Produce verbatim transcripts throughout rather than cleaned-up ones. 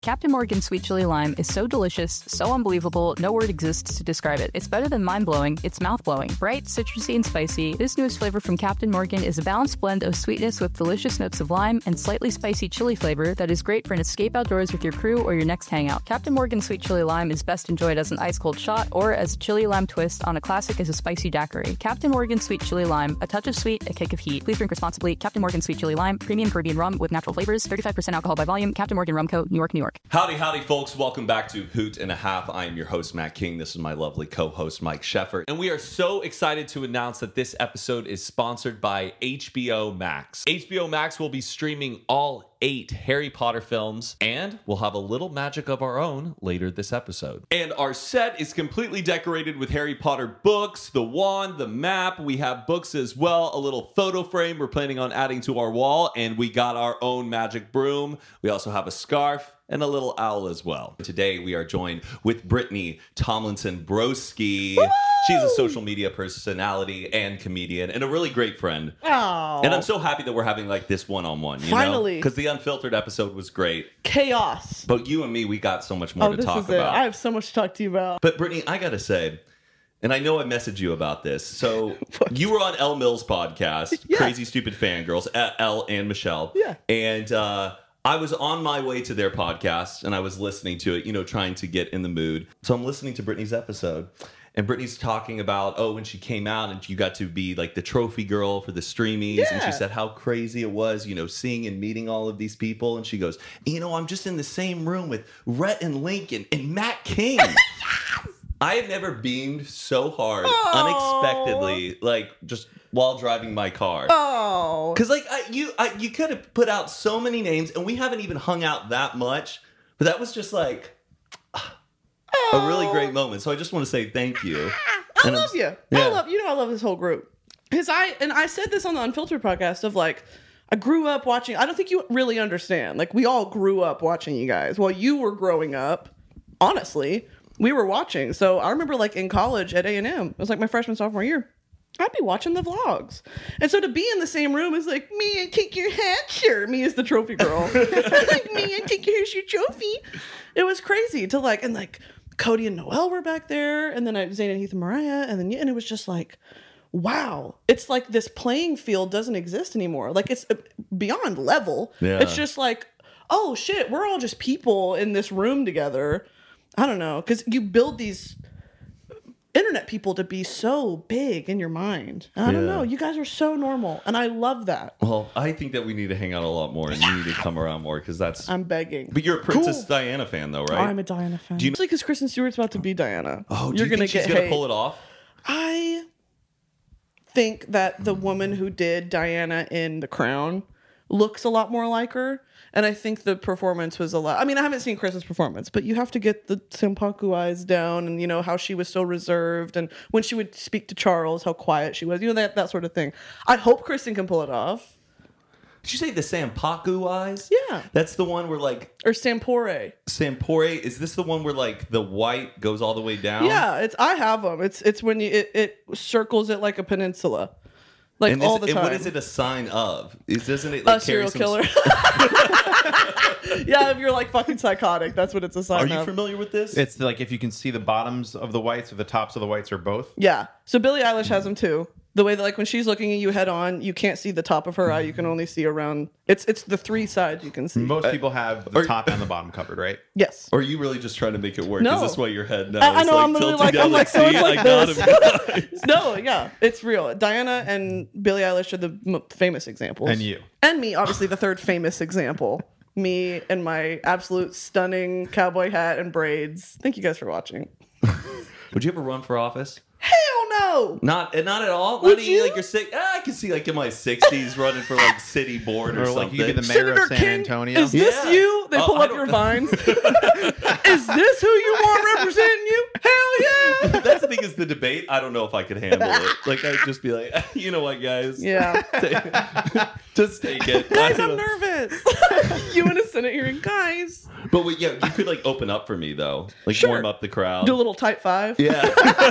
Captain Morgan Sweet Chili Lime is so delicious, so unbelievable, no word exists to describe it. It's better than mind-blowing, it's mouth-blowing. Bright, citrusy, and spicy, this newest flavor from Captain Morgan is a balanced blend of sweetness with delicious notes of lime and slightly spicy chili flavor that is great for an escape outdoors with your crew or your next hangout. Captain Morgan Sweet Chili Lime is best enjoyed as an ice-cold shot or as a chili lime twist on a classic as a spicy daiquiri. Captain Morgan Sweet Chili Lime, a touch of sweet, a kick of heat. Please drink responsibly. Captain Morgan Sweet Chili Lime, premium Caribbean rum with natural flavors, thirty-five percent alcohol by volume. Captain Morgan Rum Co., New York, New York. Howdy, howdy, folks. Welcome back to Hoot and a Half. I am your host, Matt King. This is my lovely co-host, Mike Sheffert. And we are so excited to announce that this episode is sponsored by H B O Max. H B O Max will be streaming all eight Harry Potter films, and we'll have a little magic of our own later this episode. And our set is completely decorated with Harry Potter books, the wand, the map. We have books as well, a little photo frame we're planning on adding to our wall, and we got our own magic broom. We also have a scarf and a little owl as well. Today we are joined with Brittany Tomlinson Broski. Woo! She's a social media personality and comedian and a really great friend. Aww. And I'm so happy that we're having like this one-on-one, you Finally. Because the Unfiltered episode was great. Chaos. But you and me, we got so much more oh, to this talk is it. about. I have so much to talk to you about. But Brittany, I gotta say, and I know I messaged you about this. So you were on Elle Mills' podcast, Yeah. Crazy Stupid Fangirls, Elle and Michelle. Yeah. And uh, I was on my way to their podcast and I was listening to it, you know, trying to get in the mood. So I'm listening to Brittany's episode. And Brittany's talking about, oh, when she came out and you got to be like the trophy girl for the Streamies. Yeah. And she said how crazy it was, you know, seeing and meeting all of these people. And she goes, you know, I'm just in the same room with Rhett and Lincoln and Matt King. I have never beamed so hard, Aww. unexpectedly, like just while driving my car. Oh. Because like I, you, I, you could have put out so many names, and we haven't even hung out that much. But that was just like a really great moment. So I just want to say thank you. I And love I'm- you. yeah. I love you know I love this whole group. Because I and I said this on the Unfiltered podcast of like I grew up watching. I don't think you really understand. Like we all grew up watching you guys while you were growing up. Honestly, we were watching. So I remember like in college at A and M. It was like my freshman sophomore year. I'd be watching the vlogs. And so to be in the same room is like, me and take your hat, sure. Me as the trophy girl. Like, me and take your, here's your trophy. It was crazy to like, and like Cody and Noelle were back there. And then I, Zayn and Heath and Mariah. And then, and it was just like, wow. It's like this playing field doesn't exist anymore. Like it's beyond level. Yeah. It's just like, oh shit, we're all just people in this room together. I don't know. Because you build these internet people to be so big in your mind. I don't Yeah. know. You guys are so normal. And I love that. Well, I think that we need to hang out a lot more, and you need to come around more because that's. I'm begging. But you're a Princess Cool. Diana fan, though, right? Oh, I'm a Diana fan. Do you- Especially because Kristen Stewart's about to be Diana. oh, do You're you gonna think she's get gonna hate. pull it off? I think that the woman who did Diana in The Crown looks a lot more like her. And I think the performance was a lot. I mean, I haven't seen Chris's performance, but you have to get the Senpaku eyes down and, you know, how she was so reserved. And when she would speak to Charles, how quiet she was, you know, that, that sort of thing. I hope Kristen can pull it off. Did you say the Sampaku eyes? Yeah. That's the one where like Or Sampore. Sampore. Is this the one where like the white goes all the way down? Yeah, it's I have them. It's it's when you it, it circles it like a peninsula. Like And, all is, the and time. what is it a sign of? Is doesn't it like A serial carry some- killer. Yeah, if you're like fucking psychotic, that's what it's a sign Are you of. familiar with this? It's like if you can see the bottoms of the whites or the tops of the whites or both. Yeah. So Billie Eilish has them too. The way that like when she's looking at you head on, you can't see the top of her eye. You can only see around. It's it's the three sides you can see. Most people have the or- top and the bottom covered, right? Yes. Or are you really just trying to make it work? No. Is this why your head now I- I is know, like I'm literally tilting like- down I'm like, so see, it's like I got this. him, guys. No, yeah, it's real. Diana and Billie Eilish are the m- famous examples. And you. And me, obviously the third famous example. Me and my absolute stunning cowboy hat and braids. Thank you guys for watching. Would you ever run for office? Hell no! Not, not at all. Would Not you? even like you're sick. Ah, I can see like in my sixties running for like city board or, Or something. like you could be the mayor Senator of San King, Antonio. is this Yeah. you? They Oh, pull I up don't- your vines. Is this who you want representing you? Hell yeah! That's the thing is the debate, I don't know if I could handle it. Like, I'd just be like, you know what, guys? Yeah. Just take it. Guys, I'm nervous. You in a Senate hearing, guys. But wait, yeah, you could like open up for me though, like Sure. warm up the crowd. Do a little type five. Yeah.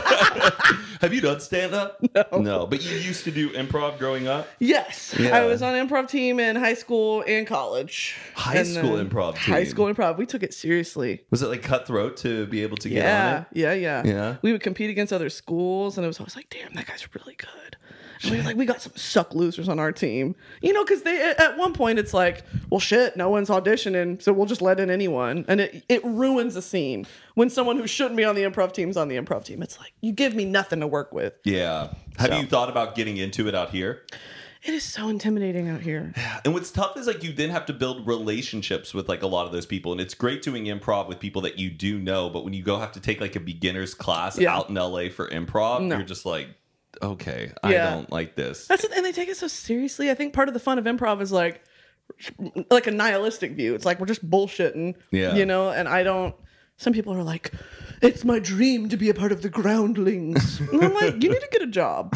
Have you done stand up? No. No, but you used to do improv growing up. Yes. Yeah. I was on improv team in high school and college. High And school then improv team. High school improv. We took it seriously. Was it like cutthroat to be able to get Yeah. on it? Yeah. Yeah. Yeah. We would compete against other schools, and it was always like, damn, that guy's really good. And we were like, we got some suck losers on our team. You know, because they at one point it's like, well, shit, no one's auditioning, so we'll just let in anyone. And it, it ruins a scene when someone who shouldn't be on the improv team is on the improv team. It's like, you give me nothing to work with. Yeah. Have So. you thought about getting into it out here? It is so intimidating out here. And what's tough is like you then have to build relationships with like a lot of those people. And it's great doing improv with people that you do know. But when you go have to take like a beginner's class Yeah. out in L A for improv, No. you're just like, okay, I Yeah. don't like this. That's it, and they take it so seriously. I think part of the fun of improv is like like a nihilistic view. It's like we're just bullshitting, Yeah. you know. And I don't. Some people are like, "It's my dream to be a part of the Groundlings." And I'm like, "You need to get a job.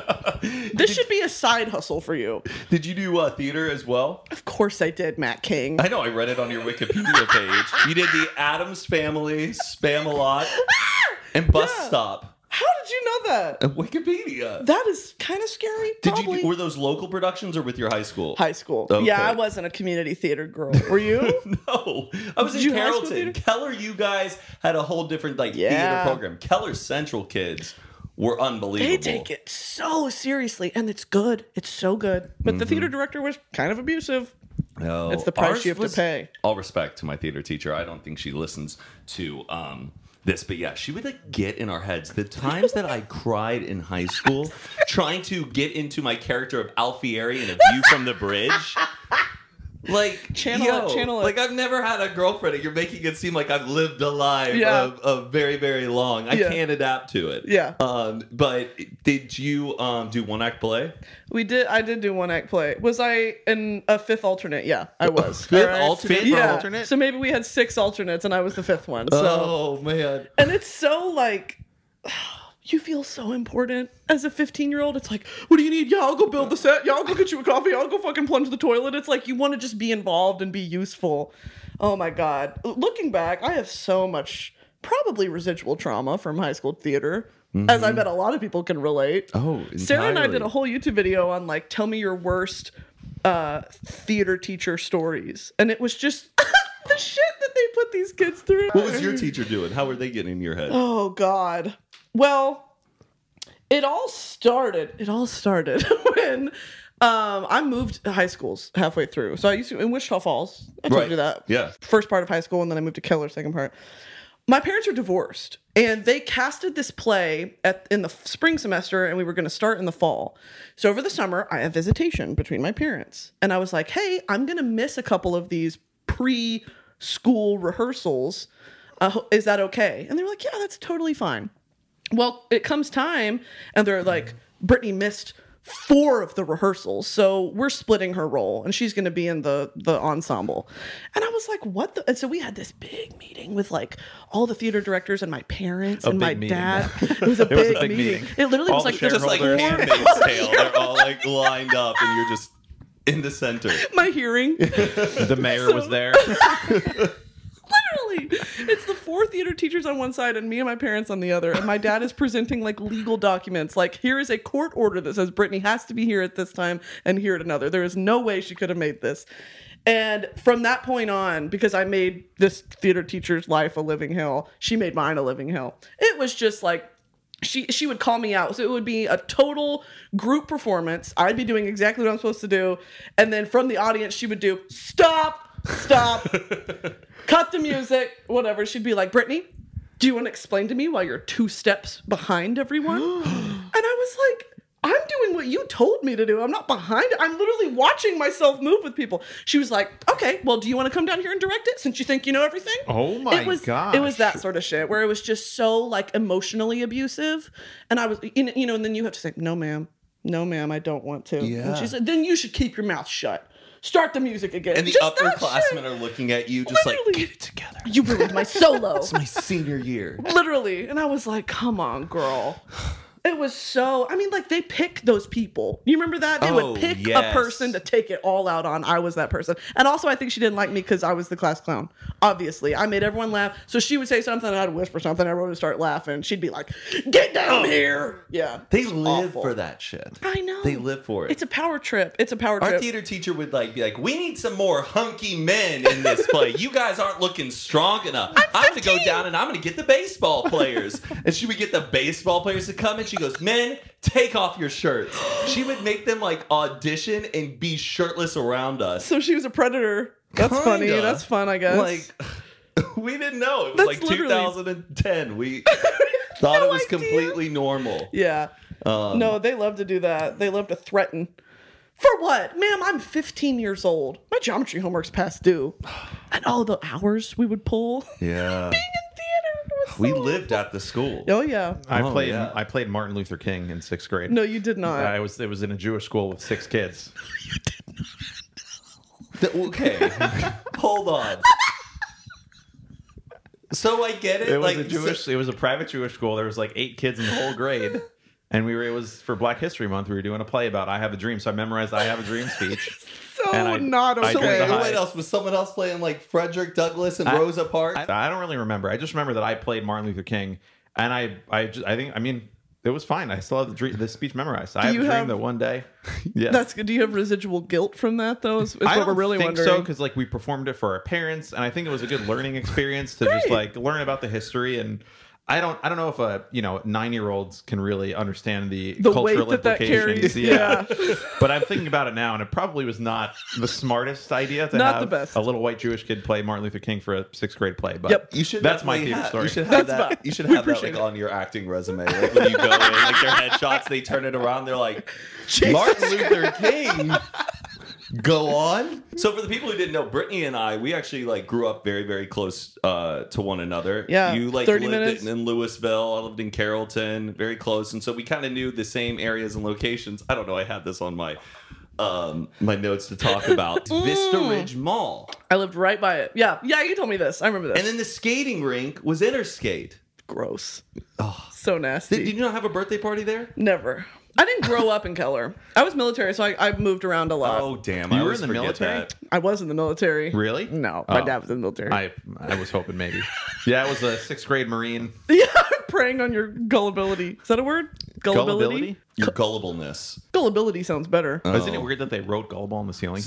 This should be a side hustle for you." Did you do uh, theater as well? Of course, I did, Matt King. I know, I read it on your Wikipedia page. You did the Addams Family, Spam-A-Lot, and Bus Yeah. Stop. How did you know that? Uh, Wikipedia. That is kind of scary. Did Probably. you? Were those local productions or with your high school? High school. Okay. Yeah, I wasn't a community theater girl. Were you? No, I was Did in you high school Carrollton. theater? Keller, you guys had a whole different like Yeah. theater program. Keller Central kids were unbelievable. They take it so seriously, and it's good. It's so good. But Mm-hmm. the theater director was kind of abusive. No, It's the price ours you have to was- pay. All respect to my theater teacher. I don't think she listens to um, this, but yeah, she would like get in our heads. The times that I cried in high school trying to get into my character of Alfieri in A View from the Bridge. Like Channel yo, it, channel it. Like I've never had a girlfriend, and you're making it seem like I've lived a life Yeah. of, of very, very long. I Yeah. can't adapt to it. Yeah. Um, but did you um do one act play? We did. I did do one act play. Was I in a fifth alternate? Yeah, I was. Fifth All right. alternate? Fifth Yeah. alternate? So maybe we had six alternates, and I was the fifth one. So, Oh man. and it's so like. You feel so important as a fifteen year old. It's like, what do you need? Yeah, I'll go build the set. Yeah, I'll go get you a coffee. I'll go fucking plunge the toilet. It's like you want to just be involved and be useful. Oh my God. Looking back, I have so much probably residual trauma from high school theater, as I bet a lot of people can relate. Oh, Sarah and I entirely. did a whole YouTube video on like, tell me your worst uh, theater teacher stories. And it was just the shit that they put these kids through. What was your teacher doing? How were they getting in your head? Oh God. Well, it all started. It all started when um, I moved to high schools halfway through. So I used to in Wichita Falls. I told Right. you that. Yeah. First part of high school, and then I moved to Keller, second part. My parents are divorced, and they casted this play at in the spring semester, and we were going to start in the fall. So over the summer, I have visitation between my parents, and I was like, "Hey, I'm going to miss a couple of these pre-school rehearsals. Uh, is that okay?" And they were like, "Yeah, that's totally fine." Well, it comes time, and they're like, Brittany missed four of the rehearsals, so we're splitting her role, and she's going to be in the the ensemble. And I was like, what the? And so we had this big meeting with like all the theater directors and my parents A and my big meeting. dad. It was a, It was big, a big meeting. meeting. It literally All was the like there's Just like shareholders. Handmaid's Tale. They're all like lined up, and you're just in the center. my hearing. The mayor So- was there. Literally, it's the four theater teachers on one side and me and my parents on the other. And my dad is presenting like legal documents. Like, here is a court order that says Brittany has to be here at this time and here at another. There is no way she could have made this. And from that point on, because I made this theater teacher's life a living hell, she made mine a living hell. It was just like, she she would call me out. So it would be a total group performance. I'd be doing exactly what I'm supposed to do. And then from the audience, she would do, stop, stop, cut the music, whatever. She'd be like, Brittany, do you want to explain to me why you're two steps behind everyone? And I was like, I'm doing what you told me to do. I'm not behind it. I'm literally watching myself move with people. She was like, okay, well, do you want to come down here and direct it since you think you know everything? Oh my it was, gosh. It was that sort of shit where it was just so like emotionally abusive. And I was, you know, you know, and then you have to say, no, ma'am. No, ma'am, I don't want to. Yeah. And she said, then you should keep your mouth shut. start the music again. And the Just that upperclassmen shit. are looking at you just like, Literally. get it together. You ruined my solo. It's my senior year. Literally. And I was like, come on, girl. It was so, I mean, like, they pick those people. You remember that? They Oh, would pick yes. a person to take it all out on. I was that person. And also, I think she didn't like me because I was the class clown. Obviously. I made everyone laugh. So she would say something, and I'd whisper something, everyone would start laughing. She'd be like, get down here. Yeah. They It's live awful. for that shit. I know. They live for it. It's a power trip. It's a power Our trip. theater teacher would like be like, "We need some more hunky men in this play. You guys aren't looking strong enough. I'm, gonna go down and I'm gonna get the baseball players." And she would get the baseball players to come, and she goes, "Men, take off your shirts." She would make them like audition and be shirtless around us. So she was a predator. That's Kinda. funny. That's fun, I guess. Like, we didn't know. It was That's like literally- two thousand ten. We thought No it was idea. completely normal. Yeah. Um, no, they love to do that. They love to threaten. For what? Ma'am, I'm fifteen years old. My geometry homework's past due. And all the hours we would pull. Yeah. Being in theater. it was We so lived at the school. Oh, yeah. I Oh, played yeah. I played Martin Luther King in sixth grade. No, you did not. I was it was in a Jewish school with six kids. Th- Okay. Hold on. So I get it. It was like a Jewish. so- it was a private Jewish school. There was like eight kids in the whole grade, and we were. It was for Black History Month. We were doing a play about "I Have a Dream," so I memorized "I Have a Dream" speech. so and I- not I so okay. wait, drank a what high. else was someone else playing like Frederick Douglass and I- Rosa Parks? I, I don't really remember. I just remember that I played Martin Luther King, and I, I, just, I think, I mean, it was fine. I still have the, dream, the speech memorized. I have a you dream have- that one day. Yeah. That's good. Do you have residual guilt from that, though? Is, is I what don't we're really think wondering. so because like we performed it for our parents, and I think it was a good learning experience to just Great. like learn about the history. And I don't, I don't know if a you know nine year olds can really understand the, The cultural weight that that implications. carries, yeah, but I'm thinking about it now, and it probably was not the smartest idea to Not have the best. a little white Jewish kid play Martin Luther King for a sixth grade play. But Yep. You should. That's my definitely favorite have- story. You should have That's that. fine. You should We have that like appreciate it. on your acting resume. Like when you go in, like their headshots, they turn it around. They're like, Martin Luther King. Go on. So for the people who didn't know, Brittany and I, we actually like grew up very, very close uh, to one another. Yeah, you like thirty lived minutes. in, in Louisville. I lived in Carrollton, very close, and so we kind of knew the same areas and locations. I don't know. I had this on my um, my notes to talk about Vista Ridge Mall, I lived right by it. Yeah. Yeah, you told me this. I remember this. and then the skating rink was Interskate. Gross. Oh, So nasty. did, did you not have a birthday party there? Never. I didn't grow up in Keller. I was military, so I, I moved around a lot. Oh damn! You I were always in the forget military? that. I was in the military. Really? No, my Oh. dad was in the military. I, I was hoping maybe. Yeah, I was a sixth grade Marine. Yeah, preying on your gullibility. Is that a word? Gullibility. Your gullibleness. Gullibility sounds better. Oh. Isn't it weird that they wrote gullible on the ceiling?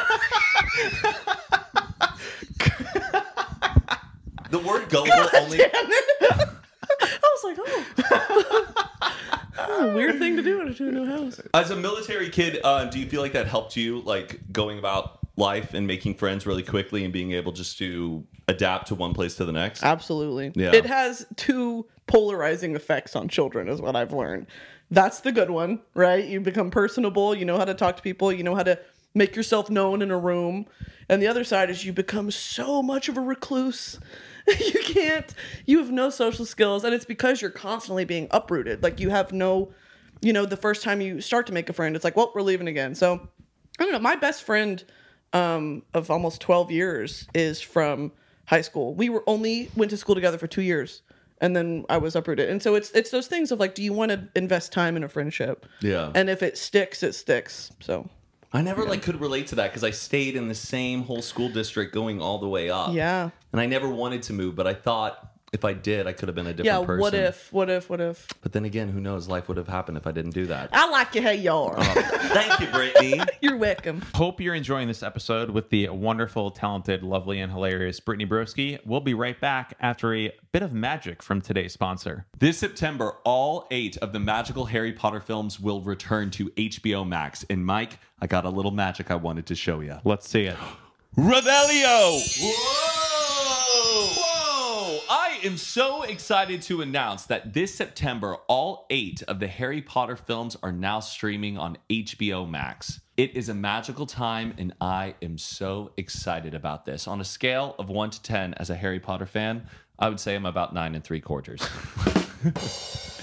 The word gullible only. Damn it. I was like, oh. Oh, weird thing to do to a new house. As a military kid, uh, do you feel like that helped you, like going about life and making friends really quickly and being able just to adapt to one place to the next? Absolutely. Yeah. It has two polarizing effects on children, is what I've learned. That's the good one, right? You become personable. You know how to talk to people. You know how to make yourself known in a room. And the other side is you become so much of a recluse. You can't, you have no social skills. And it's because you're constantly being uprooted. Like you have no, you know, the first time you start to make a friend, it's like, well, we're leaving again. So I don't know. My best friend um, of almost twelve years is from high school. We were only went to school together for two years. And then I was uprooted. And so it's it's those things of like, do you want to invest time in a friendship? Yeah. And if it sticks, it sticks. So I never like could relate to that because I stayed in the same whole school district going all the way up. yeah. And I never wanted to move, but I thought if I did, I could have been a different Yeah, person. what if, what if, what if? But then again, who knows? Life would have happened if I didn't do that. I like you how you are. Thank you, Brittany. You're welcome. Hope you're enjoying this episode with the wonderful, talented, lovely, and hilarious Brittany Broski. We'll be right back after a bit of magic from today's sponsor. This September, all eight of the magical Harry Potter films will return to H B O Max. And Mike, I got a little magic I wanted to show you. Let's see it. Revelio! Whoa! Whoa! I am so excited to announce that this September, all eight of the Harry Potter films are now streaming on H B O Max. It is a magical time, and I am so excited about this. On a scale of one to ten, as a Harry Potter fan, I would say I'm about nine and three quarters.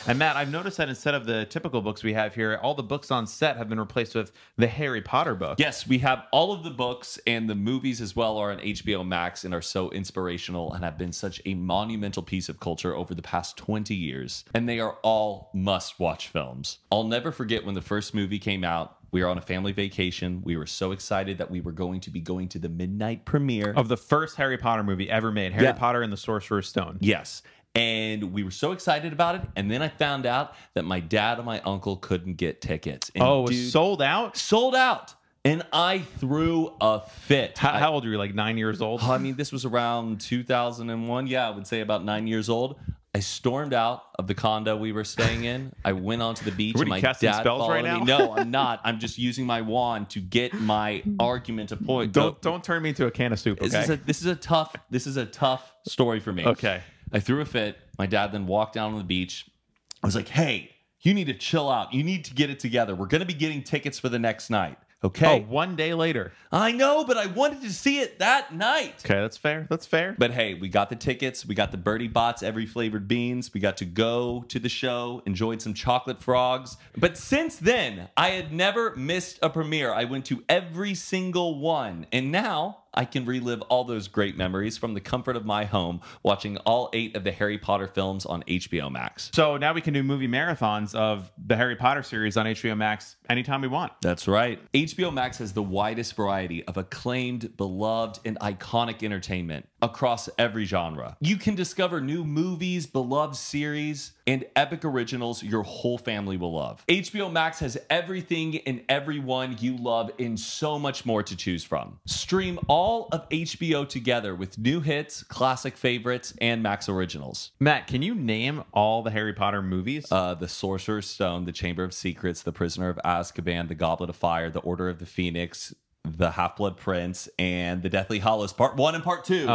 And Matt, I've noticed that instead of the typical books we have here, all the books on set have been replaced with the Harry Potter book. Yes, we have all of the books, and the movies as well are on H B O Max and are so inspirational and have been such a monumental piece of culture over the past twenty years. And they are all must-watch films. I'll never forget when the first movie came out. We were on a family vacation. We were so excited that we were going to be going to the midnight premiere Of the first Harry Potter movie ever made, Harry Yeah. Potter and the Sorcerer's Stone. Yes. And we were so excited about it. And then I found out that my dad and my uncle couldn't get tickets. And Oh, it was dude, sold out? sold out. And I threw a fit. How, I, how old were you? Like nine years old? I mean, this was around two thousand one. Yeah, I would say about nine years old. I stormed out of the condo we were staying in. I went onto the beach. What are and you my casting dad spells followed right now? me. No, I'm not. I'm just using my wand to get my argument to point. Don't don't turn me into a can of soup, This okay? is a this is a tough this is a tough story for me. Okay. I threw a fit. My dad then walked down on the beach. I was like, "Hey, you need to chill out. You need to get it together. We're going to be getting tickets for the next night." Oh, Okay. one day later. I know, but I wanted to see it that night. Okay, that's fair. That's fair. But hey, we got the tickets. We got the Birdie Bots, every flavored beans. We got to go to the show, enjoyed some chocolate frogs. But since then, I had never missed a premiere. I went to every single one. And now I can relive all those great memories from the comfort of my home, watching all eight of the Harry Potter films on H B O Max. So now we can do movie marathons of the Harry Potter series on H B O Max anytime we want. That's right. H B O Max has the widest variety of acclaimed, beloved, and iconic entertainment across every genre. You can discover new movies, beloved series, and epic originals your whole family will love. H B O Max has everything and everyone you love and so much more to choose from. Stream all of H B O together with new hits, classic favorites, and Max originals. Matt, can you name all the Harry Potter movies? Uh, the Sorcerer's Stone, The Chamber of Secrets, The Prisoner of Azkaban, The Goblet of Fire, The Order of the Phoenix, The Half-Blood Prince, and The Deathly Hallows Part one and Part two.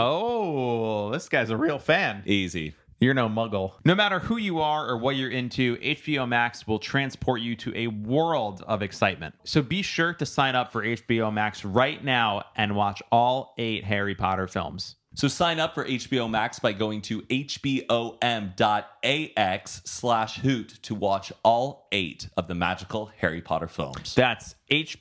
Oh, this guy's a real fan. Easy. You're no muggle. No matter who you are or what you're into, H B O Max will transport you to a world of excitement. So be sure to sign up for H B O Max right now and watch all eight Harry Potter films. So sign up for H B O Max by going to hbom.ax slash hoot to watch all eight of the magical Harry Potter films. That's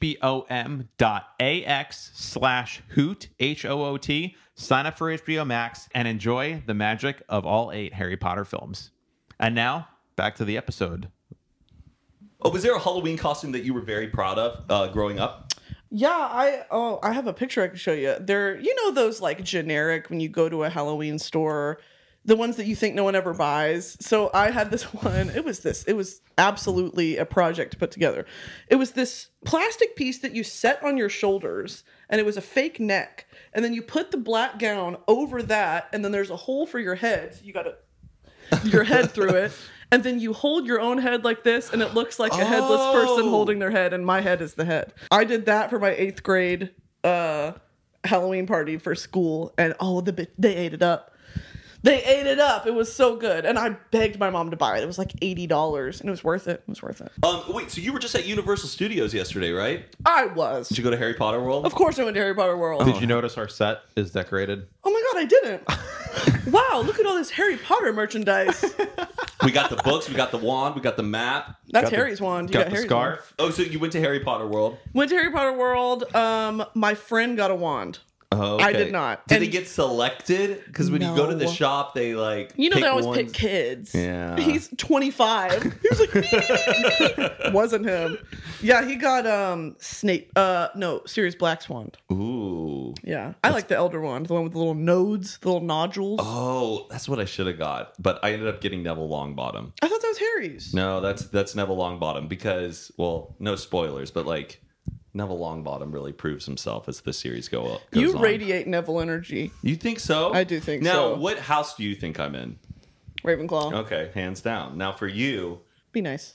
hbom.ax slash hoot, H O O T. Sign up for H B O Max and enjoy the magic of all eight Harry Potter films. And now, back to the episode. Oh, was there a Halloween costume that you were very proud of uh, growing up? Yeah, I oh I have a picture I can show you. They're you know those like generic when you go to a Halloween store, the ones that you think no one ever buys. So I had this one. It was this. It was absolutely a project to put together. It was this plastic piece that you set on your shoulders, and it was a fake neck. And then you put the black gown over that, and then there's a hole for your head. So you got to your head through it. And then you hold your own head like this, and it looks like a headless Oh. person holding their head, and my head is the head. I did that for my eighth grade uh, Halloween party for school, and oh, the bit they ate it up. They ate it up. It was so good, and I begged my mom to buy it. It was like eighty dollars, and it was worth it. It was worth it. Um, wait, so you were just at Universal Studios yesterday, right? I was. Did you go to Harry Potter World? Of course, I went to Harry Potter World. Did you notice our set is decorated? Oh my god, I didn't. Wow, look at all this Harry Potter merchandise. We got the books, we got the wand, we got the map. That's Got the- Harry's wand. You got got, the Harry's scarf. Oh, so you went to Harry Potter World? wand. Went to Harry Potter World. Um, my friend got a wand. Oh, I did not. Did And- they get selected? Because when you go to the No. shop, they like You know pick they always ones. pick kids. Yeah. He's twenty-five. He was like, "Me, me, me, me." Wasn't him. Yeah, he got um Snape. Uh, no, Sirius Black's wand. Ooh. Yeah, I like the Elder wand, the one with the little nodes, the little nodules. Oh, that's what I should have got, but I ended up getting Neville Longbottom. I thought that was Harry's. No, that's that's Neville Longbottom because, well, no spoilers, but like Neville Longbottom really proves himself as the series go up. Goes You on. radiate Neville energy, You think so? I do think now, so. Now, what house do you think I'm in? Ravenclaw. Okay, hands down. Now, for you, Be nice.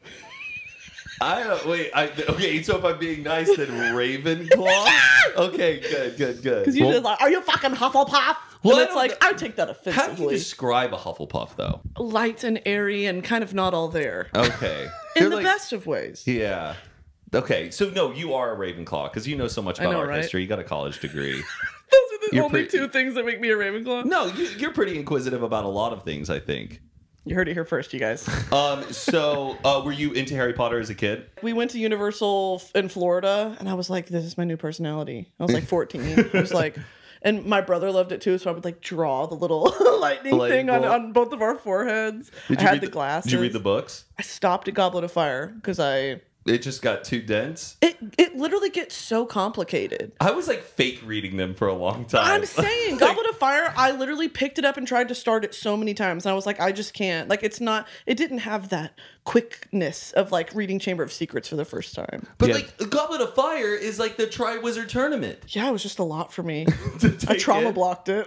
I uh, wait. I, okay, so if I'm being nice, then Ravenclaw. Okay, good, good, good. Because you Well- just like, are you fucking Hufflepuff? Well, and I it's don't like, know- I take that How do you offensively. describe a Hufflepuff, though? Light and airy and kind of not all there. Okay, In You're the like- best of ways. Yeah. Okay, so no, you are a Ravenclaw because you know so much I about know, art right? history. You got a college degree. Those are the You're only pretty- two things that make me a Ravenclaw. No, you, you're pretty inquisitive about a lot of things, I think. You heard it here first, you guys. Um, so, uh, were you into Harry Potter as a kid? We went to Universal in Florida, and I was like, this is my new personality. I was like fourteen. I was like, and my brother loved it too, so I would like draw the little lightning Lightning thing on, bolt. on both of our foreheads. Did I you had read the glasses. Did you read the books? I stopped at Goblet of Fire because I... It just got too dense. It, it literally gets so complicated. I was like fake reading them for a long time. I'm saying, Goblet of Fire, I literally picked it up and tried to start it so many times. And I was like, I just can't. Like, it's not, it didn't have that quickness of like reading Chamber of Secrets for the first time. But Yeah. like, Goblet of Fire is like the Triwizard Tournament. Yeah, it was just a lot for me. To I take trauma in. blocked it.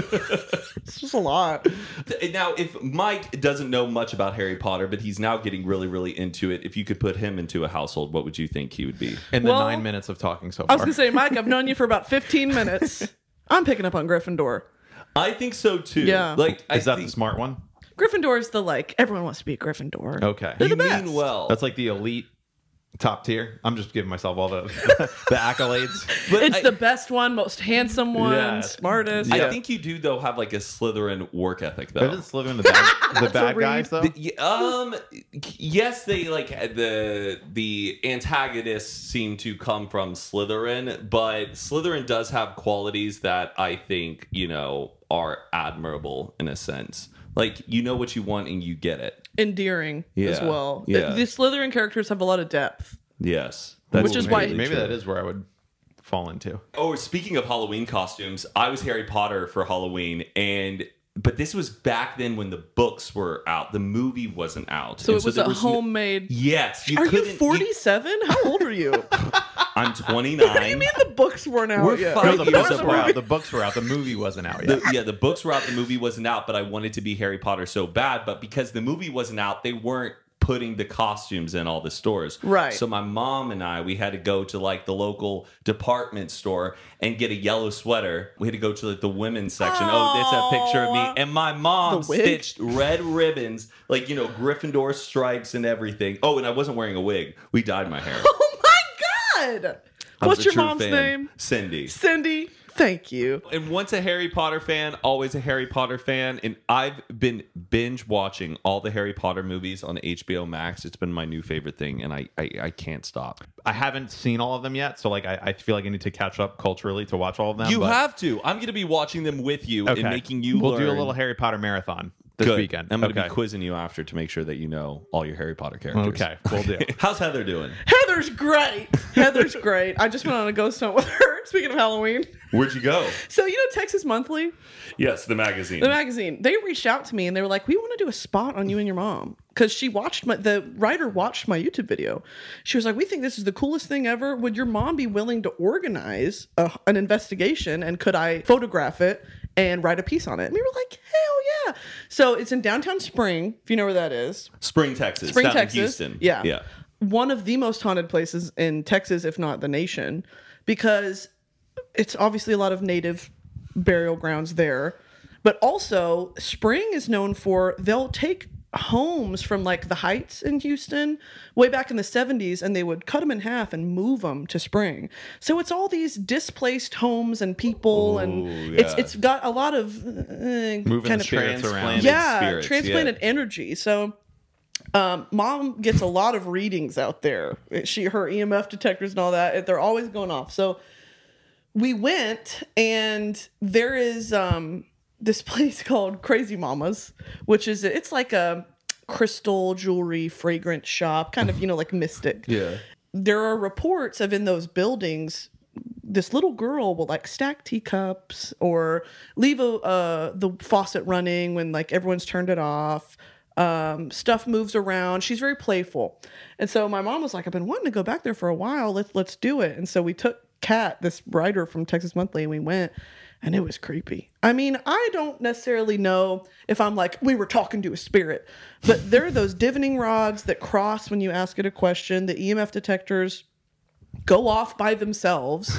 It's just a lot. Now, if Mike doesn't know much about Harry Potter, but he's now getting really, really into it, if you could put him into a household, what would you think he would be? In the Well, nine minutes of talking so I far. was going to say, Mike, I've known you for about fifteen minutes. I'm picking up on Gryffindor. I think so too. Yeah. Like, I Is that think, the smart one? Gryffindor is the like, everyone wants to be a Gryffindor. Okay. They're you the mean best. well. That's like the elite top tier. I'm just giving myself all the the accolades. But It's I, the best one, most handsome one, Yeah. smartest. I Yeah. think you do though have like a Slytherin work ethic though. Isn't Slytherin the bad, the bad read. guys though? The- y- um yes, they like the the antagonists seem to come from Slytherin, but Slytherin does have qualities that I think, you know, are admirable in a sense. Like, you know what you want and you get it. Endearing as Yeah. well. Yeah. The, the Slytherin characters have a lot of depth. Yes. Which is maybe, why- maybe that is where I would fall into. Oh, speaking of Halloween costumes, I was Harry Potter for Halloween, and but this was back then when the books were out. The movie wasn't out. So And it was there a no- homemade. Yes. You Are you couldn't- forty-seven? How old are you? I'm twenty-nine. What do you mean the books weren't out We're yet? five No, the years books apart. were out. The books were out. The movie wasn't out yet. The, yeah, the books were out, the movie wasn't out, but I wanted to be Harry Potter so bad. But because the movie wasn't out, they weren't putting the costumes in all the stores. Right. So my mom and I, we had to go to like the local department store and get a yellow sweater. We had to go to like the women's section. Oh, that's a picture of me. And my mom The wig? stitched red ribbons, like, you know, Gryffindor stripes and everything. Oh, and I wasn't wearing a wig. We dyed my hair. Oh my God! I was What's a your true mom's fan. name? Cindy. Cindy. Thank you. And once a Harry Potter fan, always a Harry Potter fan. And I've been binge watching all the Harry Potter movies on H B O Max. It's been my new favorite thing, and I I, I can't stop. I haven't seen all of them yet, so like I, I feel like I need to catch up culturally to watch all of them. You but- have to. I'm going to be watching them with you okay. and making you We'll learn. do a little Harry Potter marathon this Good. weekend. I'm going to okay. be quizzing you after to make sure that you know all your Harry Potter characters. Okay, we'll do. How's Heather doing? Heather's great. Heather's great. I just went on a ghost hunt with her. Speaking of Halloween. Where'd you go? So, you know Texas Monthly? Yes, the magazine. The magazine. They reached out to me and they were like, we want to do a spot on you and your mom. Because she watched my, the writer watched my YouTube video. She was like, we think this is the coolest thing ever. Would your mom be willing to organize a, an investigation? And could I photograph it and write a piece on it? And we were like, hell yeah. So it's in downtown Spring, if you know where that is. Spring, Texas. Spring, down in Texas. Houston. Yeah. Yeah. One of the most haunted places in Texas, if not the nation, because it's obviously a lot of native burial grounds there. But also, Spring is known for, they'll take homes from like the Heights in Houston way back in the seventies, and they would cut them in half and move them to Spring. So it's all these displaced homes and people, and Ooh, it's yeah. it's got a lot of uh, Moving kind of spirits around. Transplanted yeah, spirits, transplanted yeah. energy. So um, mom gets a lot of readings out there. She, her E M F detectors and all that, they're always going off. So we went, and there is um, this place called Crazy Mama's, which is, it's like a crystal jewelry fragrance shop, kind of, you know, like Mystic. Yeah. There are reports of in those buildings, this little girl will like stack teacups or leave a, uh, the faucet running when like everyone's turned it off. Um, stuff moves around. She's very playful. And so my mom was like, I've been wanting to go back there for a while. Let's, let's do it. And so we took Kat, this writer from Texas Monthly, and we went, and it was creepy. I mean, I don't necessarily know if I'm like, we were talking to a spirit, but there are those divining rods that cross when you ask it a question. The E M F detectors go off by themselves.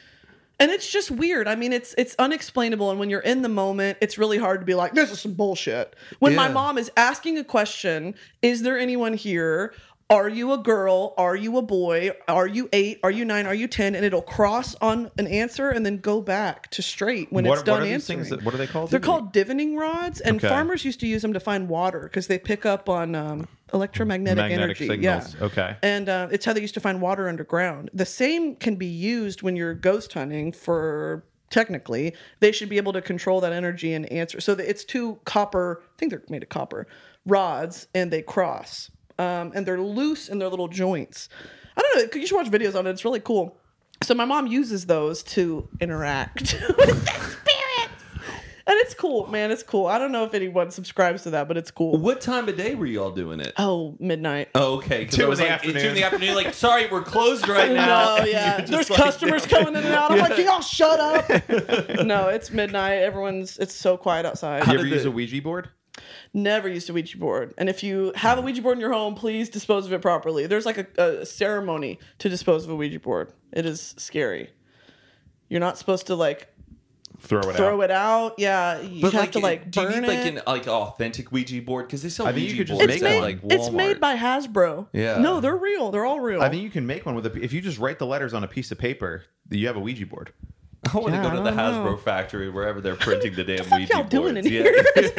And it's just weird. I mean, it's it's unexplainable. And when you're in the moment, it's really hard to be like, this is some bullshit. When my Yeah. mom is asking a question, is there anyone here? are you a girl? Are you a boy? Are you eight? Are you nine? Are you ten? And it'll cross on an answer and then go back to straight when What, it's done what are these answering. things? That, what are they called? They're called divining rods, and Okay. farmers used to use them to find water because they pick up on um, electromagnetic Magnetic energy. signals. Yeah. Okay. And uh, it's how they used to find water underground. The same can be used when you're ghost hunting for. Technically, they should be able to control that energy and answer. So that it's two copper, I think they're made of copper, rods, and they cross. Um, and they're loose in their little joints. I don't know. You should watch videos on it. It's really cool. So my mom uses those to interact with the spirits. And it's cool, man. It's cool. I don't know if anyone subscribes to that, but it's cool. What time of day were you all doing it? Oh, midnight. Oh, okay. 'Cause Two I was in the like, afternoon. Two in the afternoon. Like, sorry, we're closed right now. No, yeah. You're just There's like, customers coming in and out. I'm like, can y'all shut up? No, it's midnight. Everyone's, it's so quiet outside. You ever did use the- a Ouija board? Never used a Ouija board. And if you have a Ouija board in your home, please dispose of it properly. There's like a, a ceremony to dispose of a Ouija board. It is scary. You're not supposed to like Throw it throw out. it out. Yeah, you But have like, to like do you burn need like it. an like authentic Ouija board? Because they sell I think Ouija you could just boards it's make at made. one. like Walmart. It's made by Hasbro. Yeah. No, they're real. They're all real. I think you can make one with a. If you just write the letters on a piece of paper, you have a Ouija board. I want to Yeah, go I to the don't Hasbro know. factory wherever they're printing the damn fuck Ouija y'all doing boards. in Yeah.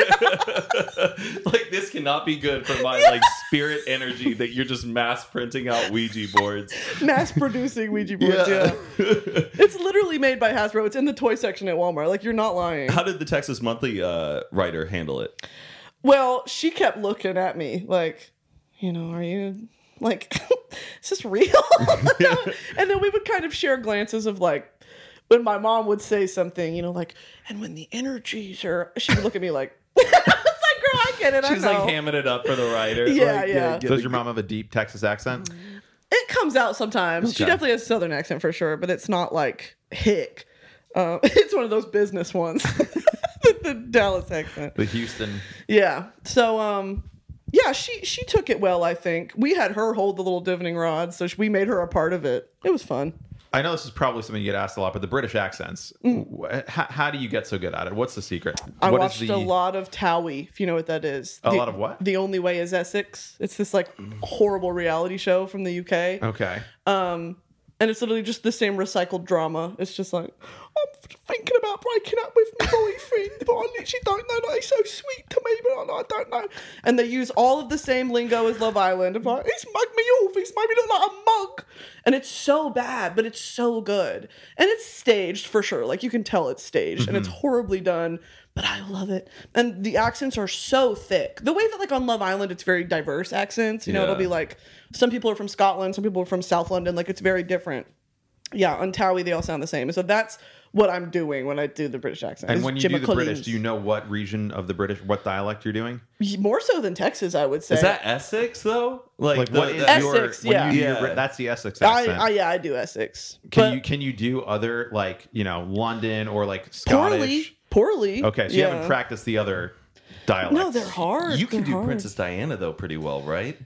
Like this cannot be good for my like spirit energy that you're just mass printing out Ouija boards. Mass producing Ouija boards. Yeah. Yeah. It's literally made by Hasbro. It's in the toy section at Walmart. Like you're not lying. How did the Texas Monthly uh, writer handle it? Well, she kept looking at me like, you know, are you like, is this real? And then we would kind of share glances of like, when my mom would say something, you know, like, and when the energies are, she would look at me like, I was like, girl, I get it. She's I know. like hamming it up for the writer. Yeah, Like, yeah. get Does it- your mom have a deep Texas accent? It comes out sometimes. She Okay. definitely has a southern accent for sure, but it's not like hick. Uh, it's one of those business ones. the, the Dallas accent. The Houston. Yeah. So, um, yeah, she she took it well. I think we had her hold the little divining rod, so we made her a part of it. It was fun. I know this is probably something you get asked a lot, but the British accents. wh- How, how do you get so good at it? What's the secret? Mm. I What is watched the- a lot of Towie, if you know what that is. A The- lot of what? The Only Way is Essex. It's this like horrible reality show from the U K. Okay. Um, and it's literally just the same recycled drama. It's just like, I'm thinking about breaking up with my boyfriend, but I literally don't know that he's so sweet to me, but I, I don't know. And they use all of the same lingo as Love Island. Of like, he's mugged me off, he's made me look like a mug. And it's so bad, but it's so good. And it's staged for sure. Like you can tell it's staged and it's horribly done, but I love it. And the accents are so thick. The way that like on Love Island, it's very diverse accents. You know, it'll Yeah. be like some people are from Scotland, some people are from South London. Like it's very different. Yeah, on Towie, they all sound the same. And so that's what I'm doing when I do the British accent. And is when you Jim do the McCullean's. British, do you know what region of the British, what dialect you're doing? More so than Texas, I would say. Is that Essex though? Like, Like the- what is the- your? Essex, when yeah. you do your Yeah. Brit- that's the Essex I, accent. I, yeah, I do Essex. can But you can you do other like you know London or like Scottish? poorly? Poorly. Okay, so you haven't practiced the other dialects. No, they're hard. You can They're do hard. Princess Diana though pretty well, right?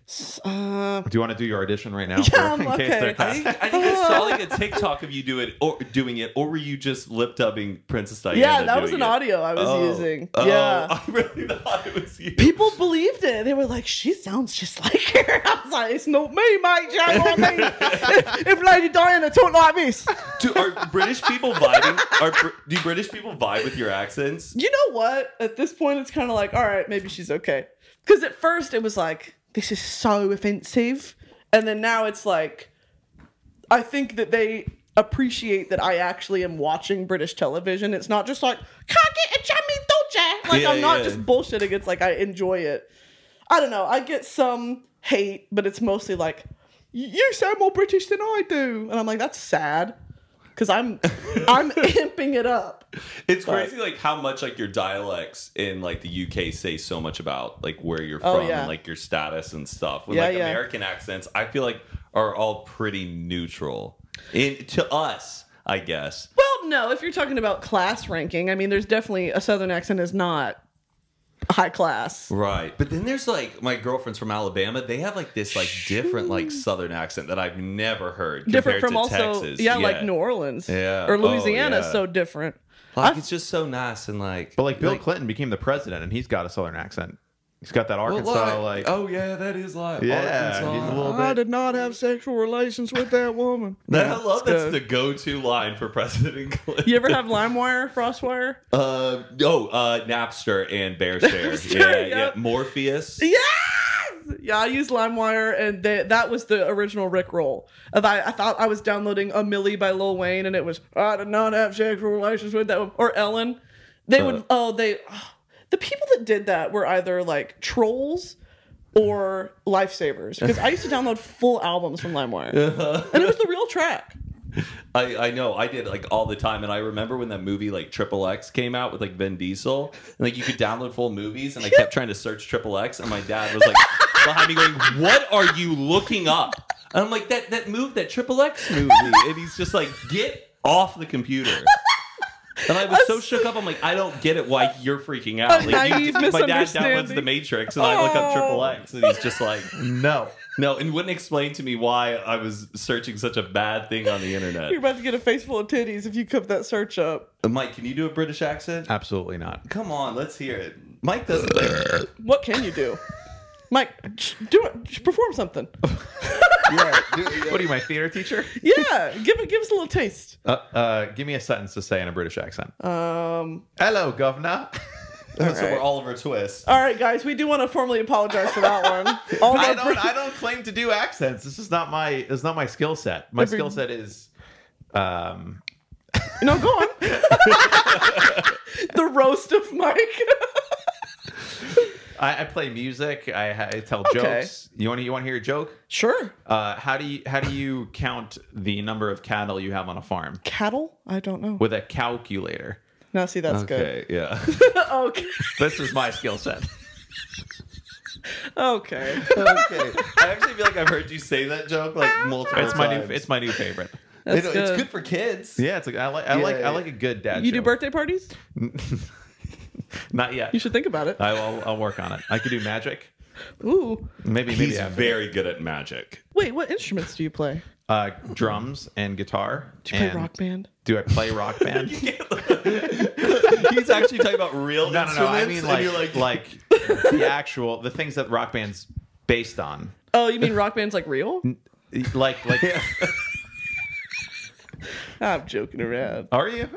Uh, Do you want to do your audition right now? Yeah, for- I'm in case okay. they're I think I think I saw like a TikTok of you do it or doing it, or were you just lip dubbing Princess Diana? yeah, that was doing an it? audio I was Oh. using. Oh, Yeah. I really thought it was you. People believed it. They were like, she sounds just like her. I was like, it's not me, mate. Do you know what I mean? if, if Lady Diana talked like this. Do, are British people vibing? Are Br- do British people vibe with your accents? You know what? At this point, it's kind of like, all right, maybe she's okay. Because at first it was like, this is so offensive. And then now it's like, I think that they appreciate that I actually am watching British television. It's not just like, can't get a jammy dodger. Like, Yeah, I'm not yeah. just bullshitting. It's like, I enjoy it. I don't know. I get some hate, but it's mostly like, you sound more British than I do. And I'm like, that's sad. Because I'm, I'm amping it up. It's But- crazy, like how much like your dialects in like the U K say so much about like where you're Oh, from yeah. and like your status and stuff. When Yeah, like yeah. American accents, I feel like are all pretty neutral in to us, I guess. Well, no, if you're talking about class ranking, I mean, there's definitely a Southern accent is not high class. Right. But then there's like my girlfriend's from Alabama. They have like this like different like Southern accent that I've never heard Different compared from to also, Texas. yeah, like New Orleans. Yeah. Or Oh, Louisiana is yeah. so different. Like I've- it's just so nice and like. But like Bill Clinton became the president, and he's got a Southern accent. He's got that Arkansas like. Oh yeah, that is live. Yeah, Arkansas. he's a little I bit. did not have sexual relations with that woman. That- Yeah, I love it's that's good. the go-to line for President Clinton. You ever have LimeWire, FrostWire? Uh oh, uh Napster and BearShare. Napster, yeah, yep. yeah. Morpheus. Yes! Yeah, I used LimeWire, and they, that was the original Rickroll. Of I, I thought I was downloading A Millie by Lil Wayne, and it was, I did not have sexual relations with that. Or Ellen. They would, Uh. oh, they, oh, the people that did that were either like trolls or lifesavers. Because I used to download full albums from LimeWire. And it was the real track. I, I know I did like all the time, and I remember when that movie like Triple X came out with like Vin Diesel, and like you could download full movies, and I kept trying to search Triple X, and my dad was like behind me going, "What are you looking up?" And I'm like, "That that move, that Triple X movie," and he's just like, "Get off the computer." And I was so shook up. I'm like, I don't get it. Why you're freaking out? A Like, you, naive my dad downloads misunderstanding. The Matrix, and I look up Triple X, and he's just like, No. no, and wouldn't explain to me why I was searching such a bad thing on the internet. You're about to get a face full of titties if you cook that search up. Uh, Mike, can you do a British accent? Absolutely not. Come on, let's hear it. Mike doesn't like What can you do? Mike, sh- do it. Sh- Perform something. yeah, What are you, my theater teacher? Yeah, give it. Give us a little taste. Uh, uh, give me a sentence to say in a British accent. Um. Hello, governor. So right. we're Oliver Twist. All right, guys, we do want to formally apologize for that one. All I our don't. I don't claim to do accents. This is not my. It's not my skill set. My Every- skill set is. Um, No, go on. The roast of Mike. I, I play music. I, I tell Okay. jokes. You want to? You want to hear a joke? Sure. Uh, how do you how do you count the number of cattle you have on a farm Cattle? I don't know. with a calculator? No, see, that's Okay, yeah. good. Okay. This is my skill set. Okay. okay. I actually feel like I've heard you say that joke like multiple It's my times. new. It's my new favorite. That's It- good. It's good for kids. Yeah, it's like I like. I Yeah, like. I yeah. like a good dad. You do joke. birthday parties? Not yet. You should think about it. I will. I'll work on it. I could do magic. Ooh. Maybe. Maybe He's after. very good at magic. Wait, what instruments do you play? Uh, drums and guitar. Do you play and rock band? Do I play rock band? He's actually talking about real No, no, no. I mean, instruments, like, and you're like, like the actual, the things that rock band's based on. Oh, you mean rock band's like real? Like, like, I'm joking around. are you?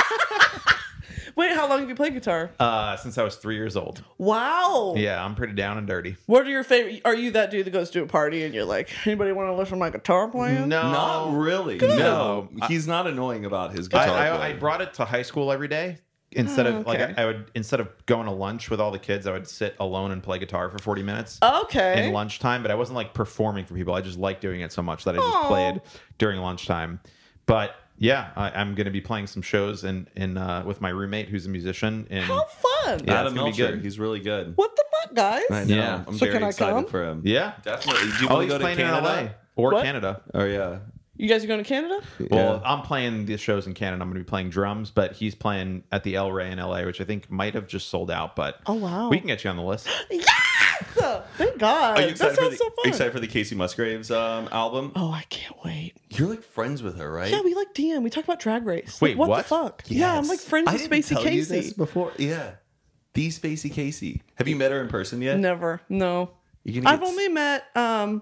Wait, how long have you played guitar? Uh, since I was three years old. Wow. Yeah, I'm pretty down and dirty. What are your favorite? Are you that dude that goes to a party and you're like, anybody want to listen to my guitar playing? No, not really. Good. No, I- he's not annoying about his I, guitar. I, I playing. brought it to high school every day. Instead Oh, of like, okay. I, I would instead of going to lunch with all the kids, I would sit alone and play guitar for forty minutes. Okay. In lunchtime, but I wasn't like performing for people. I just liked doing it so much that I just Aw. played during lunchtime. But yeah, I, I'm going to be playing some shows in in uh, with my roommate who's a musician. In How fun. Yeah, Adam it's gonna be Melcher. good. He's really good. What the fuck, guys? I know. Yeah. I'm So very can I excited come? for him. yeah, Definitely. Do you oh, want he's to go to playing in L A Canada? or What? Canada. Oh yeah. You guys are going to Canada? Well, Yeah. I'm playing the shows in Canada. I'm going to be playing drums, but he's playing at the El Rey in L A, which I think might have just sold out. But Oh, wow. we can get you on the list. Yes! Thank God. Are you That excited for sounds the so fun. excited for the Casey Musgraves um, album? Oh, I can't wait. You're like friends with her, right? Yeah, we like D M. We talk about Drag Race. Wait, like, what, what? the fuck? Yeah, I'm like friends I with didn't Spacey tell you Casey. this before. Yeah, the Spacey Casey. Have you met her in person yet? Never. No. You gonna I've get- only met um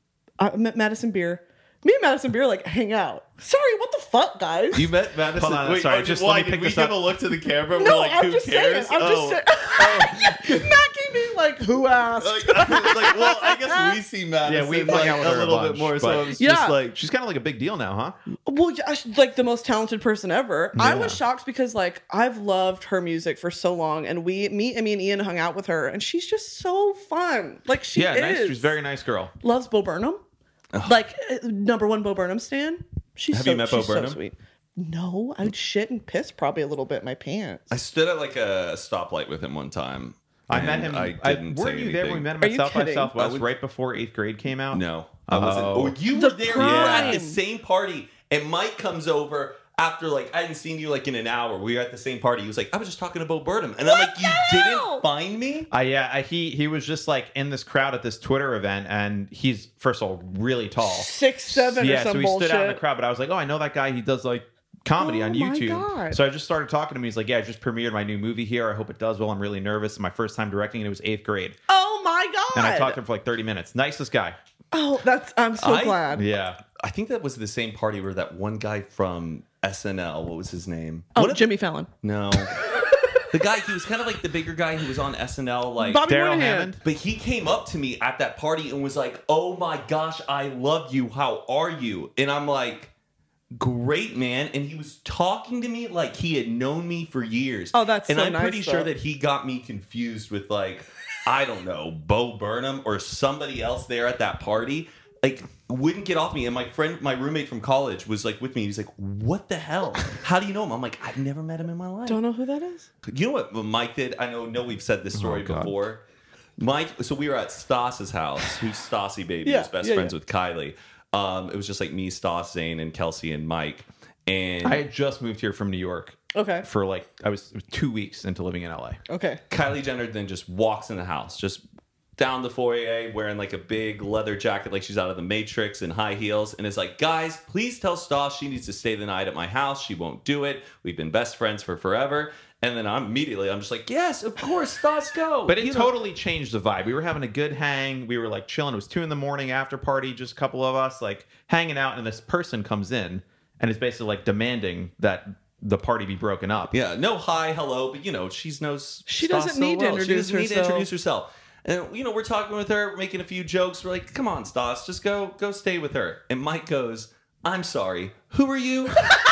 I met Madison Beer. Me and Madison Beer like hang out. Sorry, what the fuck, guys? You met Madison. Hold on, Wait, sorry, are- just why, let me did pick we this give up. a look to the camera? no, We're like, I'm who just cares? saying. I'm oh. just saying. Matt came in like, who asked? like, like, well, I guess we see Madison Yeah, we've like, hung out with a her a little bunch, bit more. but- So it's Yeah. just like She's kind of like a big deal now, huh? Well, yeah, she's like the most talented person ever. I Yeah. was shocked because like I've loved her music for so long, and we, me, I mean, Ian hung out with her, and she's just so fun. Like she Yeah, is. nice. She's a very nice girl. loves Bo Burnham. Like uh, number one Bo Burnham stan. She's Have so, you met Bo she's so Burnham? sweet. No, I'd shit and piss probably a little bit in my pants. I stood at like a stoplight with him one time. I and met him. I I, didn't weren't say you there when we anything. met him Are at you South by kidding? Southwest I would- right before eighth grade came out? No, I wasn't. Oh. Oh, you The were there. You were at the prime. same party, and Mike comes over after like I hadn't seen you like in an hour. We were at the same party. He was like, "I was just talking to Bo Burnham," and I'm like, "You the hell? didn't find me?" Uh, yeah, I, he he was just like in this crowd at this Twitter event, and he's first of all really tall. Six seven or yeah, some so he bullshit. stood out in the crowd. But I was like, oh, I know that guy. He does like comedy Oh on my YouTube. God. So I just started talking to him. He's like, yeah, I just premiered my new movie here. I hope it does well. I'm really nervous. It's my first time directing, and it was eighth grade. Oh my god! And I talked to him for like thirty minutes. Nicest guy. Oh, that's I'm so I- glad. Yeah. I think that was the same party where that one guy from S N L, what was his name? Oh, What if- Jimmy Fallon, No. The guy, he was kind of like the bigger guy who was on S N L, like Bobby Daryl Moynihan. Hammond? But he came up to me at that party and was like, "Oh my gosh, I love you. How are you?" And I'm like, "Great, man." And he was talking to me like he had known me for years. Oh, that's and so I'm nice, pretty sure though. that he got me confused with like, I don't know, Bo Burnham or somebody else there at that party. Like, wouldn't get off me. And my friend, my roommate from college was like with me. He's like, "What the hell? How do you know him?" I'm like, "I've never met him in my life." Don't know who that is. You know what Mike did? I know, know we've said this story Oh, God. before. Mike, so we were at Stas's house, who's Stassi baby, Yeah, who's best yeah, friends yeah. with Kylie. Um, it was just like me, Stas, Zane, and Kelsey and Mike. And I had just moved here from New York Okay. for like, I was, it was two weeks into living in L A. Okay. Kylie Jenner then just walks in the house, just down the foyer, wearing like a big leather jacket, like she's out of the Matrix, and high heels, and is like, "Guys, please tell Stas she needs to stay the night at my house. She won't do it. We've been best friends for forever." And then I'm immediately, I'm just like, "Yes, of course, Stas, go." But it You know- totally changed the vibe. We were having a good hang. We were like chilling. It was two in the morning, after party, just a couple of us like hanging out. And this person comes in and is basically like demanding that the party be broken up. Yeah, no hi, hello, but you know, she knows She Stas doesn't so need to well. She introduce doesn't need to herself. introduce herself. And you know, we're talking with her, making a few jokes. We're like, "Come on, Stas, just go go stay with her." And Mike goes, "I'm sorry, who are you?"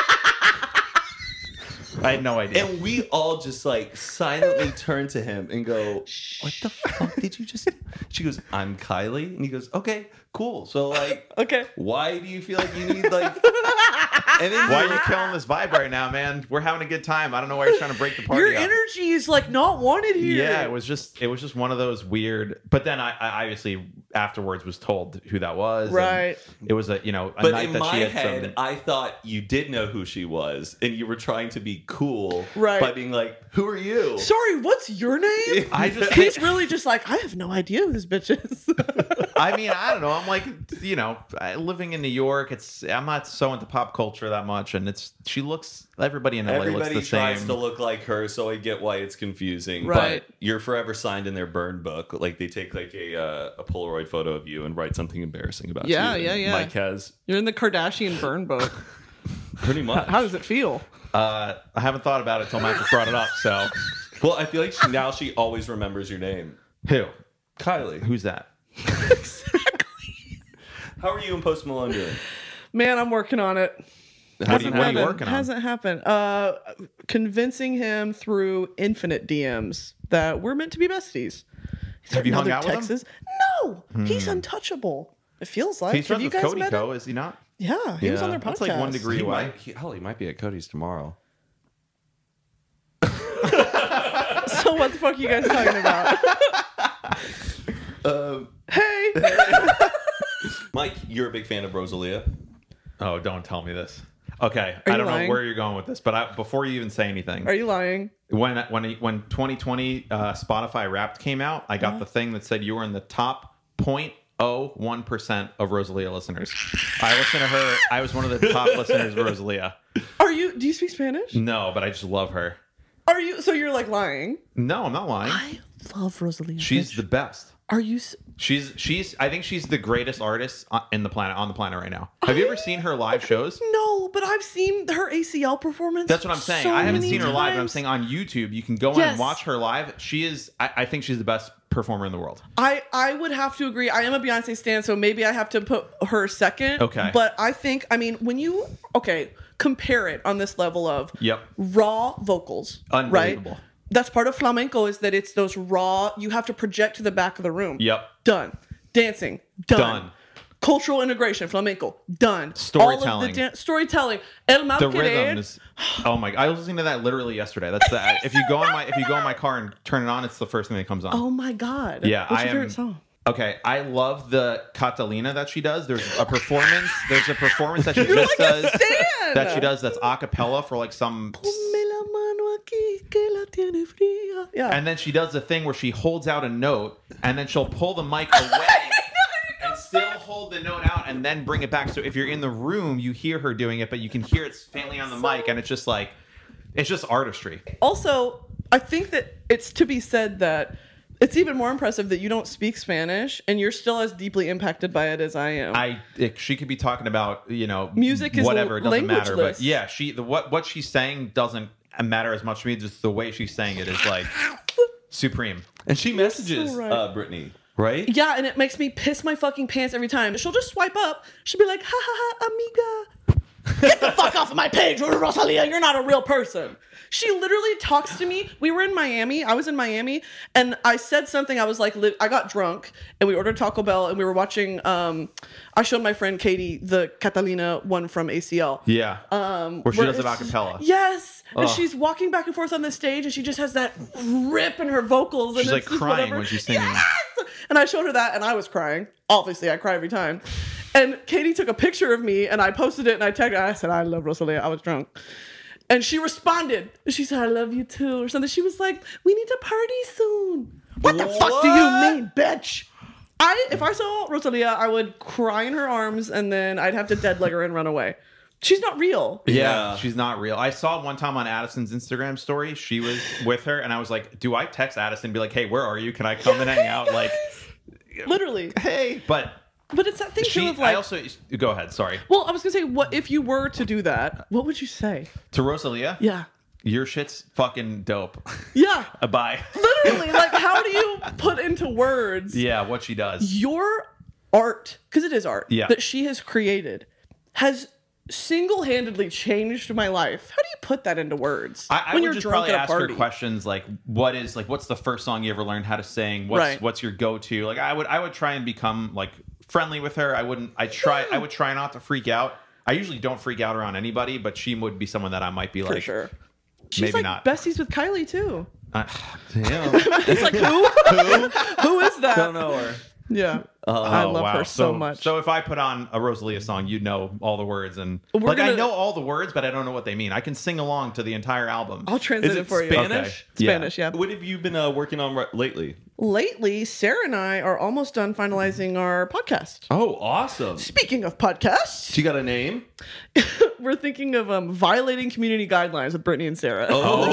I had no idea. And we all just like silently turn to him and go, "What the fuck did you just?" She goes, "I'm Kylie," and he goes, "Okay, cool. So like, Okay. why do you feel like you need like?" And then Why are you killing this vibe right now, man? We're having a good time. I don't know why you're trying to break the party Your up. energy is like not wanted here. Yeah, it was just it was just one of those weird. But then I, I obviously afterwards was told who that was. and Right. It was a you know a But night in that my she had head, some. I thought you did know who she was, and you were trying to be cool Right. by being like, "Who are you?" Sorry, what's your name? I just He's really just like, I have no idea who this bitch is. I mean, I don't know. I'm like, you know, I- living in New York. It's I'm not so into pop culture that much, and it's she looks. Everybody in L A Everybody looks the tries same. to look like her, so I get why it's confusing. Right. But you're forever signed in their burn book. Like they take like a uh, a Polaroid photo of you and write something embarrassing about Yeah, you. yeah, And yeah. Mike has You're in the Kardashian burn book. pretty much. How does it feel? Uh, I haven't thought about it until Matt just brought it up. So Well, I feel like she, now she always remembers your name, who? Kylie. Who's that? How are you and Post Malone doing? Man, I'm working on it. What are you, Hasn't what are you happened. working on? Hasn't happened. Uh, convincing him through infinite D Ms that we're meant to be besties. He's Have you written hung other out with him? Hmm. texts. No, he's untouchable. It feels like. He's Have friends you with guys Cody met Co, him? is he not? Yeah, he was on their podcast. That's like one degree He away. might, he, hell, he might be at Cody's tomorrow. So what the fuck are you guys talking about? Um, Hey, Mike, you're a big fan of Rosalia. Oh, don't tell me this. Okay, Are I you don't lying? know where you're going with this, but I, before you even say anything, are you lying? when when when twenty twenty uh, Spotify Wrapped came out, I Uh-huh. got the thing that said you were in the top zero point zero one percent of Rosalia listeners. I listen to her. I was one of the top listeners of Rosalia. Are you? Do you speak Spanish? No, but I just love her. Are you? So you're like lying? No, I'm not lying. I love Rosalia. She's bitch. the best. Are you? s- She's she's. I think she's the greatest artist on- in the planet on the planet right now. Have you ever seen her live shows? No, but I've seen her A C L performance. That's what I'm saying. so I haven't many seen her live, but I'm times. saying on YouTube, you can go in Yes. and watch her live. She is. I, I think she's the best performer in the world. I I would have to agree. I am a Beyonce stan, so maybe I have to put her second. Okay. But I think I mean when you okay compare it on this level of Yep. raw vocals, Unbelievable. right? That's part of flamenco is that it's those raw. You have to project to the back of the room. Yep. Done. Dancing. Done. Done. Cultural integration, flamenco, done. All Storytelling. of the dan- storytelling. El mal The querer. rhythms. Oh my! I was listening to that literally yesterday. That's the. If you go on my if you go in my car and turn it on, it's the first thing that comes on. Oh my god. Yeah, What's I your am. favorite song? Okay, I love the Catalina that she does. There's a performance. There's a performance that she You're just like a does. stan. That she does. That's a cappella for like some. Ponme la mano aquí que la tiene fría. Yeah. And then she does the thing where she holds out a note, and then she'll pull the mic away and still hold pull the note out and then bring it back. So if you're in the room, you hear her doing it, but you can hear it faintly on the mic, and it's just like, it's just artistry. Also, I think that it's to be said that it's even more impressive that you don't speak Spanish and you're still as deeply impacted by it as I am. I it, she could be talking about, you know, music is whatever, it doesn't matter. But languageless. yeah, she the what what she's saying doesn't matter as much to me. Just the way she's saying it is like supreme. And she messages so right. uh, Brittany, right? Yeah, and it makes me piss my fucking pants every time. She'll just swipe up. She'll be like, ha ha ha, amiga. Get the fuck off of my page, Rosalia. You're not a real person. She literally talks to me. We were in Miami. I was in Miami, and I said something. I was like, li- I got drunk, and we ordered Taco Bell, and we were watching. Um, I showed my friend Katie the Catalina one from A C L. Yeah, um, where she where does it a it's- cappella. Yes, and Ugh. she's walking back and forth on the stage, and she just has that rip in her vocals. She's and like it's just crying whatever. when she's singing. Yes! And I showed her that, and I was crying. Obviously, I cry every time. And Katie took a picture of me, and I posted it, and I tagged her. I said, I love Rosalia. I was drunk. And she responded. She said, I love you too, or something. She was like, we need to party soon. What the fuck do you mean, bitch? I If I saw Rosalia, I would cry in her arms, and then I'd have to dead leg her and run away. She's not real. Yeah, Yeah. she's not real. I saw one time on Addison's Instagram story, she was with her, and I was like, do I text Addison and be like, hey, where are you? Can I come and hang out? Like, Literally. hey, but But it's that thing she, too of I like, also, go ahead, sorry. well, I was gonna say, what if you were to do that? What would you say? To Rosalia, Yeah, your shit's fucking dope. yeah. Uh, Bye. Literally, like, how do you put into words Yeah, what she does. your art? Because it is art Yeah. that she has created has single-handedly changed my life. How do you put that into words I, I when would you're just drunk probably at a ask her party? questions like, "What is like? What's the first song you ever learned how to sing? What's Right. what's your go-to?" Like, I would I would try and become like friendly with her. I wouldn't. I try. I would try not to freak out. I usually don't freak out around anybody, but she would be someone that I might be For like, sure. She's maybe like not. besties with Kylie too. Uh, damn. It's like who? Who is that? Don't know her. Yeah, I Oh, love wow. her so, much. So if I put on a Rosalia song, you'd know all the words, and We're like I gonna- know all the words, but I don't know what they mean. I can sing along to the entire album. I'll translate Is it it for you. Spanish? Okay. Yeah. Spanish, yeah. What have you been uh, working on right- lately? Lately, Sarah and I are almost done finalizing our podcast. Oh, awesome. Speaking of podcasts, She got a name? we're thinking of um, violating community guidelines with Brittany and Sarah.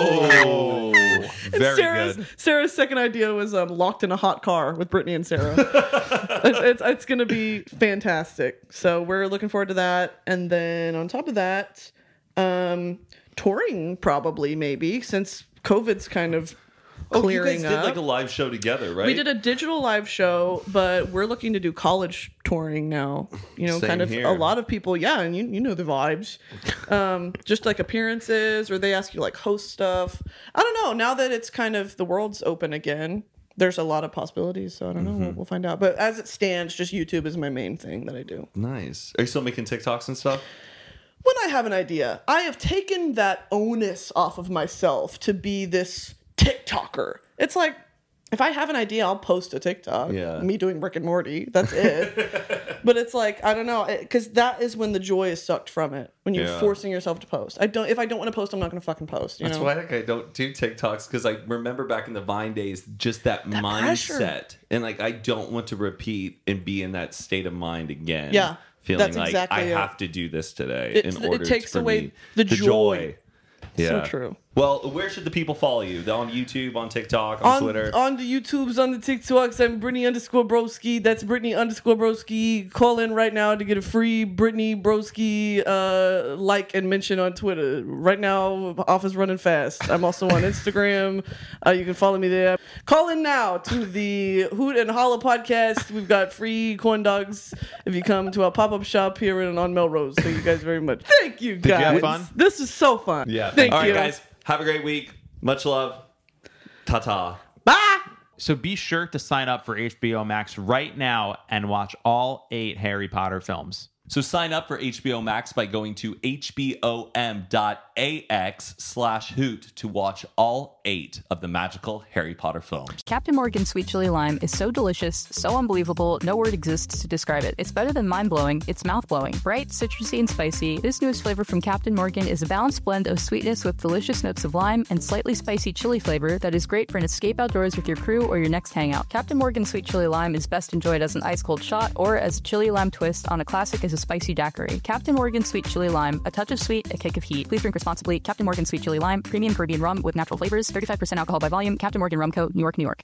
Oh, And Very Sarah's, good. Sarah's second idea was um, locked in a hot car with Brittany and Sarah. it's it's, it's going to be fantastic. So we're looking forward to that. And then on top of that, um, touring probably maybe since COVID's kind of Oh, you clearing guys did up. like a live show together, right? We did a digital live show, but we're looking to do college touring now. You know, Same kind of here. a lot of people, yeah, and you you know the vibes. Um, just like appearances, or they ask you like host stuff. I don't know. Now that it's kind of the world's open again, there's a lot of possibilities. So I don't know. Mm-hmm. We'll, we'll find out. But as it stands, just YouTube is my main thing that I do. Nice. Are you still making TikToks and stuff? When I have an idea, I have taken that onus off of myself to be this TikToker. It's like, if I have an idea, I'll post a TikTok. Yeah. Me doing Rick and Morty. That's it. But it's like, I don't know, because that is when the joy is sucked from it. When you're Yeah. forcing yourself to post. I don't. If I don't want to post, I'm not going to fucking post. You That's know? why like, I don't do TikToks, because I remember back in the Vine days, just that, That mindset. pressure. And like, I don't want to repeat and be in that state of mind again. Yeah, Feeling that's like exactly I it. have to do this today It's- in it order takes for away me- the joy. Yeah. So true. Well, where should the people follow you? On YouTube, on TikTok, on, On, Twitter? on the YouTubes, on the TikToks, I'm Brittany underscore Broski. That's Brittany underscore Broski. Call in right now to get a free Brittany Broski uh, like and mention on Twitter. Right now, office running fast. I'm also on Instagram. Uh, you can follow me there. Call in now to the Hoot and Holla podcast. We've got free corn dogs if you come to our pop-up shop here in, on Melrose. Thank you guys very much. Thank you, guys. you have fun? This is so fun. Yeah, Thank All right, you. guys. Have a great week. Much love. Ta-ta. Bye. So be sure to sign up for H B O Max right now and watch all eight Harry Potter films. So sign up for H B O Max by going to hbom.ax slash hoot to watch all eight of the magical Harry Potter films. Captain Morgan Sweet Chili Lime is so delicious, so unbelievable, no word exists to describe it. It's better than mind-blowing, it's mouth-blowing. Bright, citrusy, and spicy, this newest flavor from Captain Morgan is a balanced blend of sweetness with delicious notes of lime and slightly spicy chili flavor that is great for an escape outdoors with your crew or your next hangout. Captain Morgan Sweet Chili Lime is best enjoyed as an ice-cold shot or as a chili lime twist on a classic as a spicy daiquiri. Captain Morgan Sweet Chili Lime, a touch of sweet, a kick of heat. Please drink responsibly. Captain Morgan Sweet Chili Lime, premium Caribbean rum with natural flavors, thirty-five percent alcohol by volume. Captain Morgan Rum Co., New York, New York.